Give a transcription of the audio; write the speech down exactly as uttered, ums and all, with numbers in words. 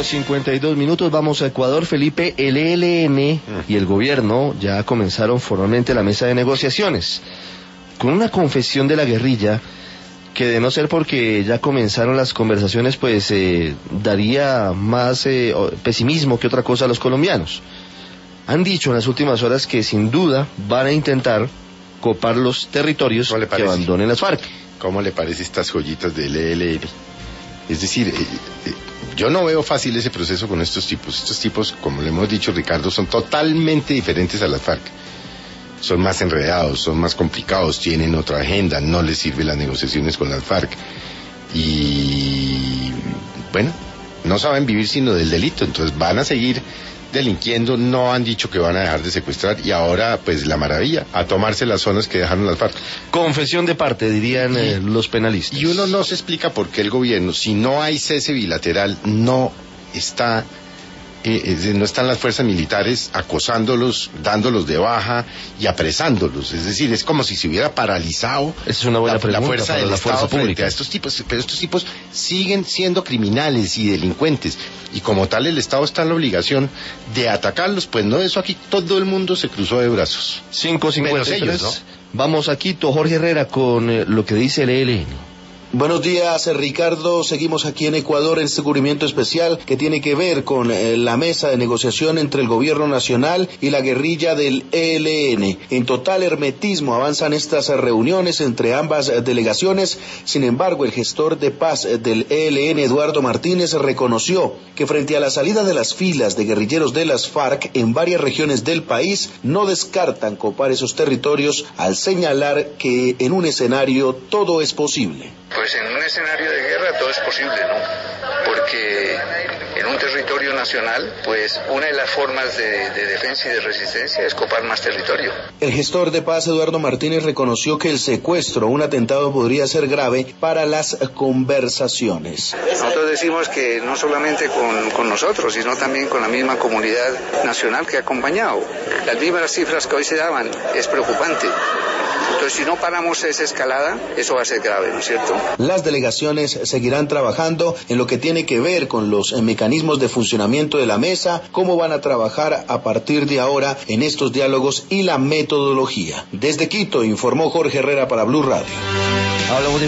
cincuenta y dos minutos, vamos a Ecuador. Felipe, el E L N y el gobierno ya comenzaron formalmente la mesa de negociaciones, con una confesión de la guerrilla que, de no ser porque ya comenzaron las conversaciones, pues eh, daría más eh, pesimismo que otra cosa a los colombianos. Han dicho en las últimas horas que sin duda van a intentar copar los territorios que abandonen las FARC. ¿Cómo le parece estas joyitas del E L N? Es decir, eh, eh, yo no veo fácil ese proceso con estos tipos. Estos tipos, como le hemos dicho, Ricardo, son totalmente diferentes a las FARC. Son más enredados, son más complicados, tienen otra agenda, no les sirven las negociaciones con las FARC. Y, bueno, no saben vivir sino del delito, entonces van a seguir delinquiendo, no han dicho que van a dejar de secuestrar, y ahora, pues, la maravilla, a tomarse las zonas que dejaron las FARC. Confesión de parte, dirían eh, los penalistas. Y uno no se explica por qué el gobierno, si no hay cese bilateral, no está, eh, no están las fuerzas militares acosándolos, dándolos de baja y apresándolos. Es decir, es como si se hubiera paralizado Esa es una buena la, pregunta la fuerza para del la Estado fuerza frente pública a estos tipos, pero estos tipos siguen siendo criminales y delincuentes, y como tal el Estado está en la obligación de atacarlos. Pues no, eso aquí todo el mundo se cruzó de brazos. cinco cincuenta y tres, ellos, ¿no? Vamos a Quito, Jorge Herrera, con eh, lo que dice el E L N. Buenos días, Ricardo. Seguimos aquí en Ecuador en este cubrimiento especial que tiene que ver con eh, la mesa de negociación entre el gobierno nacional y la guerrilla del E L N. En total hermetismo avanzan estas reuniones entre ambas eh, delegaciones. Sin embargo, el gestor de paz eh, del E L N, Eduardo Martínez, reconoció que frente a la salida de las filas de guerrilleros de las FARC en varias regiones del país, no descartan copar esos territorios, al señalar que en un escenario todo es posible. Pues en un escenario de guerra todo es posible, ¿no? Porque en un territorio nacional, pues una de las formas de, de defensa y de resistencia es copar más territorio. El gestor de paz, Eduardo Martínez, reconoció que el secuestro o un atentado podría ser grave para las conversaciones. Nosotros decimos que no solamente con, con nosotros, sino también con la misma comunidad nacional que ha acompañado. Las mismas cifras que hoy se daban es preocupante. Entonces, si no paramos esa escalada, eso va a ser grave, ¿no es cierto? Las delegaciones seguirán trabajando en lo que tiene que ver con los mecanismos de funcionamiento de la mesa, cómo van a trabajar a partir de ahora en estos diálogos y la metodología. Desde Quito, informó Jorge Herrera para Blue Radio. Hablamos de